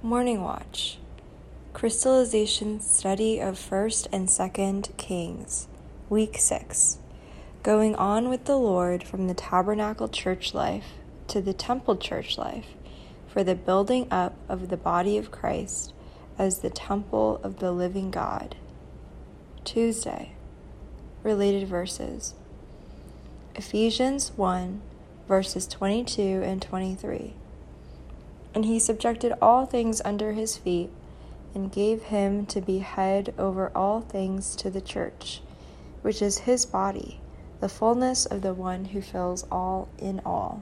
Morning Watch. Crystallization Study of 1st and 2nd Kings. Week 6. Going on with the Lord from the tabernacle church life to the temple church life for the building up of the body of Christ as the temple of the living God. Tuesday. Related verses. Ephesians 1, verses 22 and 23. And he subjected all things under his feet, and gave him to be head over all things to the church, which is his body, the fullness of the one who fills all in all.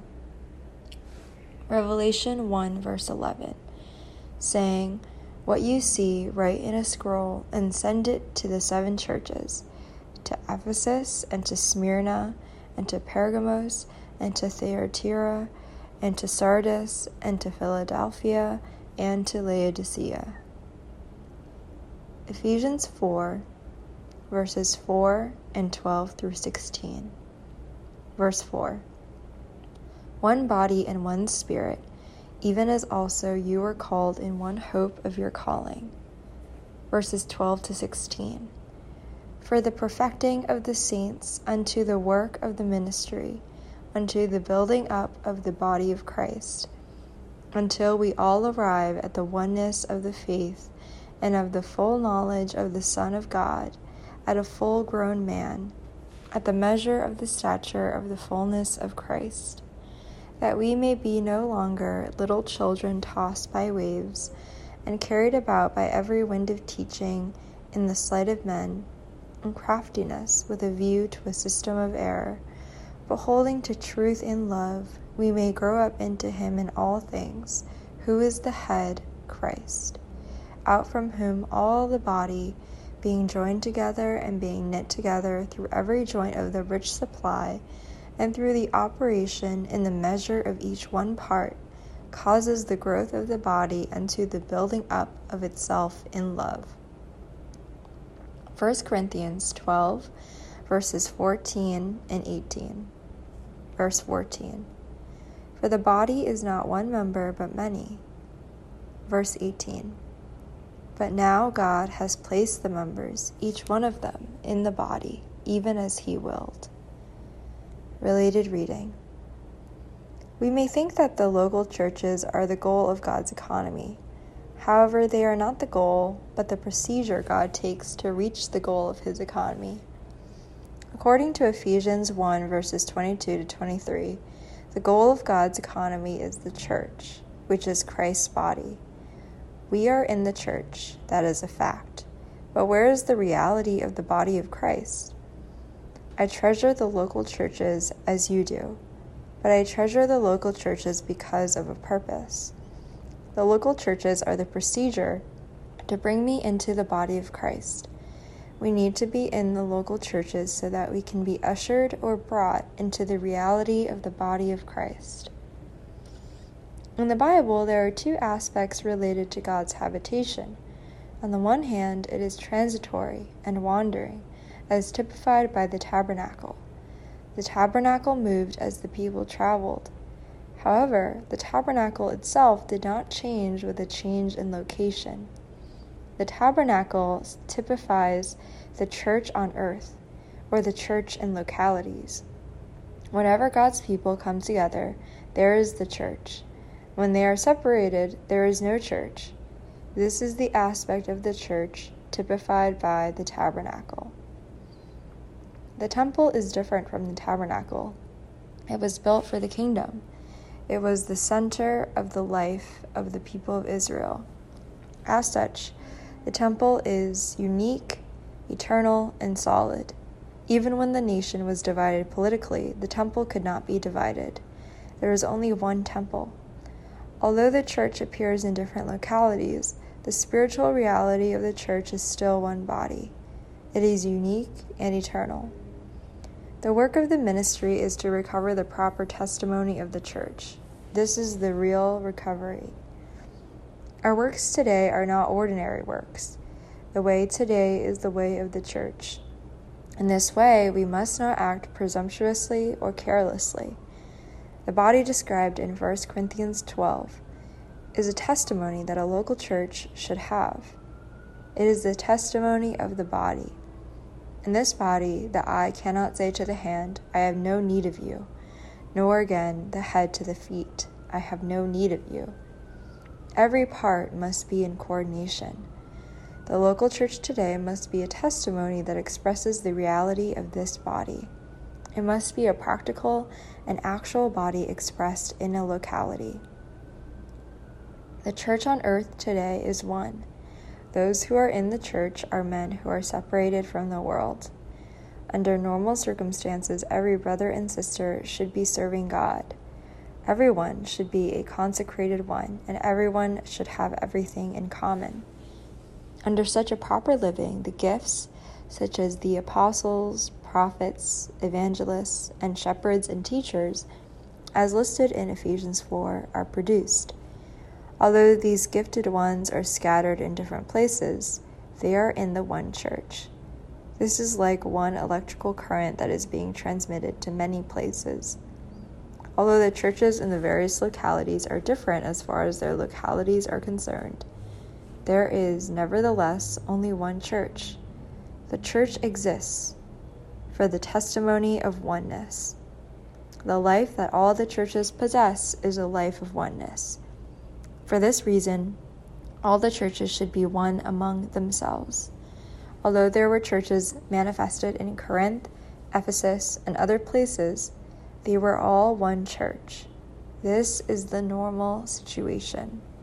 Revelation 1, verse 11, saying, What you see, write in a scroll, and send it to the 7 churches, to Ephesus, and to Smyrna, and to Pergamos, and to Thyatira, and to Sardis, and to Philadelphia, and to Laodicea. Ephesians 4, verses 4 and 12 through 16. Verse 4. One body and one spirit, even as also you were called in one hope of your calling. Verses 12 to 16. For the perfecting of the saints unto the work of the ministry, unto the building up of the body of Christ, until we all arrive at the oneness of the faith and of the full knowledge of the Son of God, at a full-grown man, at the measure of the stature of the fullness of Christ, that we may be no longer little children tossed by waves, and carried about by every wind of teaching in the sleight of men, and craftiness with a view to a system of error, but holding to truth in love, we may grow up into him in all things, who is the head, Christ, out from whom all the body, being joined together and being knit together through every joint of the rich supply, and through the operation in the measure of each one part, causes the growth of the body unto the building up of itself in love. 1 Corinthians 12, verses 14 and 18. Verse 14. For the body is not one member, but many. Verse 18. But now God has placed the members, each one of them, in the body, even as he willed. Related reading. We may think that the local churches are the goal of God's economy. However, they are not the goal, but the procedure God takes to reach the goal of his economy. According to Ephesians 1, verses 22 to 23, the goal of God's economy is the church, which is Christ's body. We are in the church, that is a fact. But where is the reality of the body of Christ? I treasure the local churches as you do, but I treasure the local churches because of a purpose. The local churches are the procedure to bring me into the body of Christ. We need to be in the local churches so that we can be ushered or brought into the reality of the body of Christ. In the Bible, there are 2 aspects related to God's habitation. On the one hand, it is transitory and wandering, as typified by the tabernacle. The tabernacle moved as the people traveled. However, the tabernacle itself did not change with a change in location. The tabernacle typifies the church on earth, or the church in localities. Whenever God's people come together, there is the church. When they are separated, there is no church. This is the aspect of the church typified by the tabernacle. The temple is different from the tabernacle. It was built for the kingdom. It was the center of the life of the people of Israel. As such, the temple is unique, eternal, and solid. Even when the nation was divided politically, the temple could not be divided. There is only one temple. Although the church appears in different localities, the spiritual reality of the church is still one body. It is unique and eternal. The work of the ministry is to recover the proper testimony of the church. This is the real recovery. Our works today are not ordinary works. The way today is the way of the church. In this way, we must not act presumptuously or carelessly. The body described in 1 Corinthians 12 is a testimony that a local church should have. It is the testimony of the body. In this body, the eye cannot say to the hand, I have no need of you, nor again the head to the feet, I have no need of you. Every part must be in coordination. The local church today must be a testimony that expresses the reality of this body. It must be a practical and actual body expressed in a locality. The church on earth today is one. Those who are in the church are men who are separated from the world. Under normal circumstances, every brother and sister should be serving God. Everyone should be a consecrated one, and everyone should have everything in common. Under such a proper living, the gifts, such as the apostles, prophets, evangelists, and shepherds and teachers, as listed in Ephesians 4, are produced. Although these gifted ones are scattered in different places, they are in the one church. This is like one electrical current that is being transmitted to many places. Although the churches in the various localities are different as far as their localities are concerned, there is, nevertheless, only one church. The church exists for the testimony of oneness. The life that all the churches possess is a life of oneness. For this reason, all the churches should be one among themselves. Although there were churches manifested in Corinth, Ephesus, and other places, they were all one church. This is the normal situation.